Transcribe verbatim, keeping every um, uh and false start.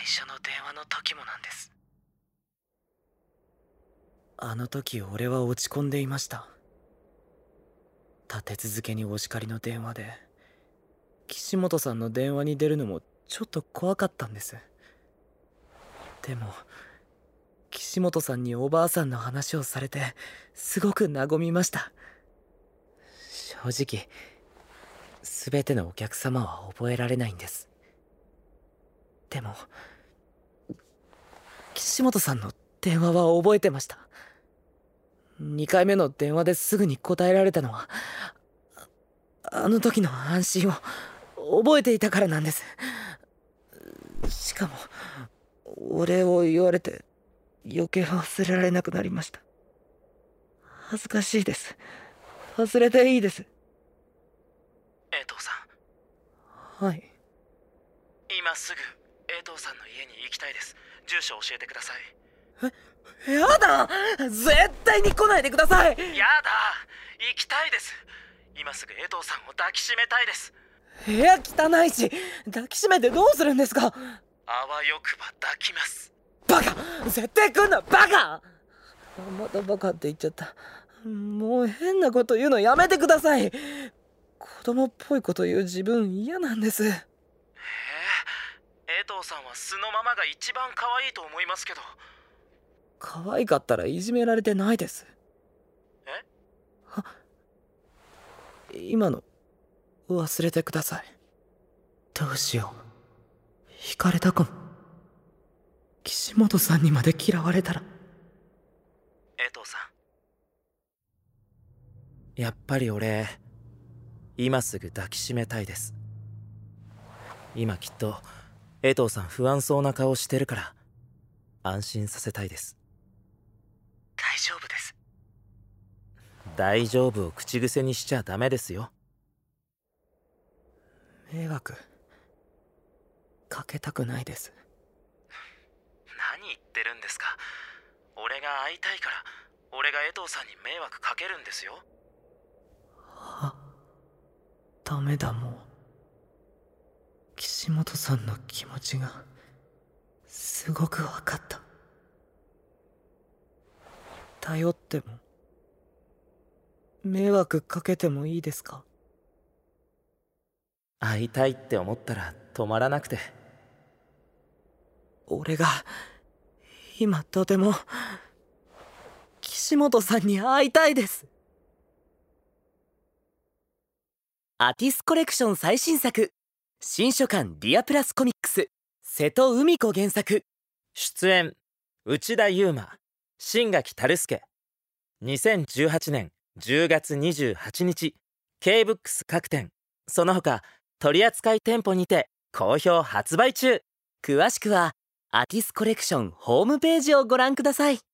初の電話の時もなんです。あの時俺は落ち込んでいました。立て続けにお叱りの電話で、岸本さんの電話に出るのもちょっと怖かったんです。でも岸本さんにおばあさんの話をされてすごく和みました。正直全てのお客様は覚えられないんです。でも岸本さんの電話は覚えてました。にかいめの電話ですぐに答えられたのはあの時の安心を覚えていたからなんです。しかもお礼を言われて余計忘れられなくなりました。恥ずかしいです。忘れていいです。 江藤さん。はい。 今すぐ江藤さんの家に行きたいです。住所教えてください。 え、やだ、絶対に来ないでください。 やだ、行きたいです。今すぐ江藤さんを抱きしめたいです。 部屋汚いし、抱きしめてどうするんですか。 あわよくば抱きます。 バカ、絶対来んな、バカ。またバカって言っちゃった。もう変なこと言うのやめてください。子供っぽいこと言う自分嫌なんです。へえ、 江藤さんは素のままが一番可愛いと思いますけど。 可愛かったらいじめられてないです。 え？ は、今の忘れてください。どうしよう、惹かれたかも。岸本さんにまで嫌われたら。 江藤さん、やっぱり俺今すぐ抱きしめたいです。今きっと江藤さん不安そうな顔してるから安心させたいです。 大丈夫です。 大丈夫を口癖にしちゃダメですよ。 迷惑かけたくないです。 何言ってるんですか。俺が会いたいから俺が江藤さんに迷惑かけるんですよ。 は、ダメだ。もう岸本さんの気持ちがすごく分かった。頼っても迷惑かけてもいいですか。 会いたいって思ったら止まらなくて。 俺が今とても岸本さんに会いたいです。アティスコレクション最新作新書館ディアプラスコミックス、瀬戸海子原作。 出演内田悠馬、新垣樽介。にせんじゅうはちねんじゅうがつにじゅうはちにち K-ブックス 各店その他取扱店舗にて好評発売中。詳しくはアティスコレクションホームページをご覧ください。